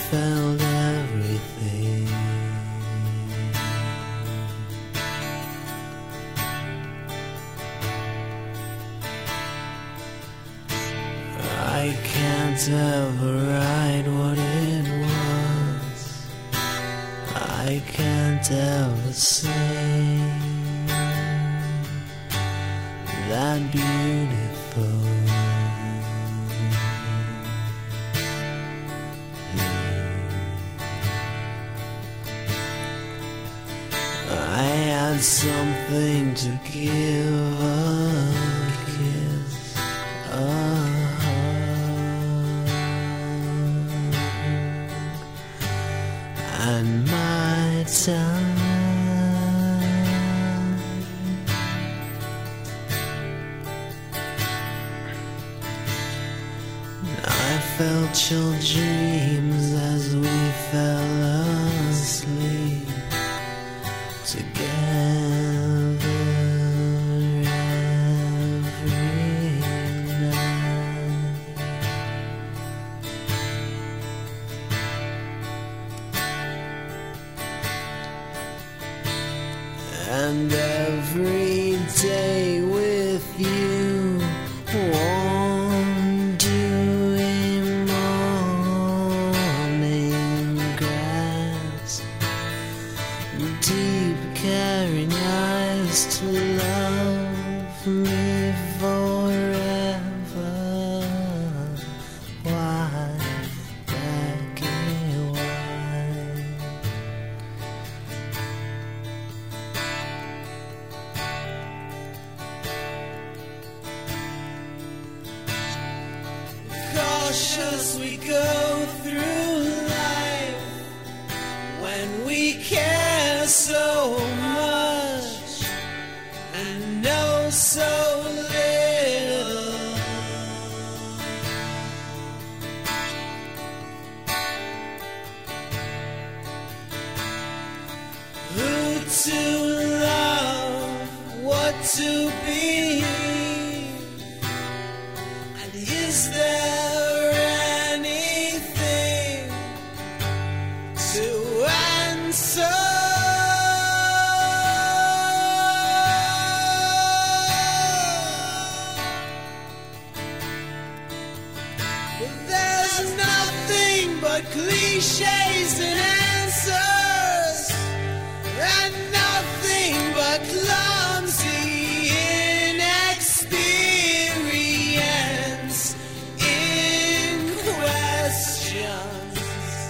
felt everything. I can't ever write what it was. I can't ever sing that beautiful. I had something to give, a kiss, a hug, and my time. I felt your dreams as we fell asleep together every night. And every day with you warmed you in morning grass, deep caring eyes to love me forever. White, black and white. Cautious we go through life when we care so much and know so little. Who to love, what to be, and is there anything to answer? Well, there's nothing but cliches and answers, and nothing but clumsy inexperience in questions.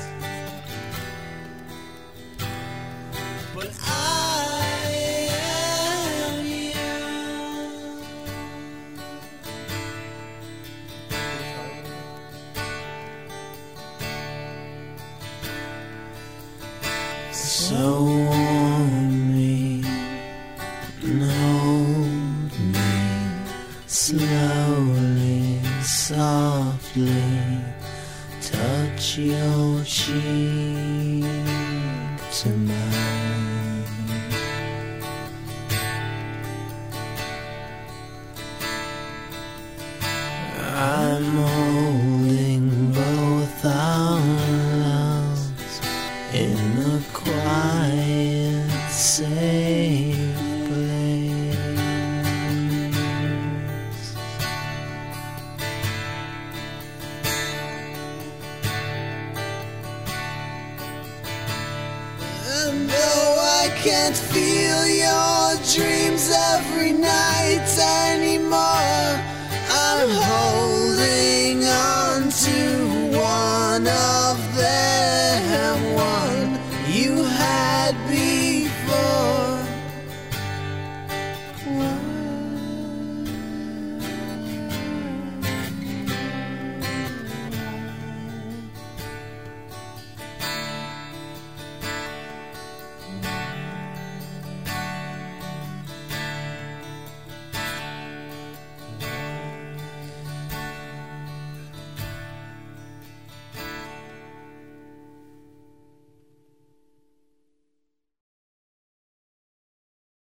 But I am young. So warm me, hold me slowly, softly, touch your cheek to mine. I'm holding both our loves in a quiet, safe place. And though I can't feel your dreams every night,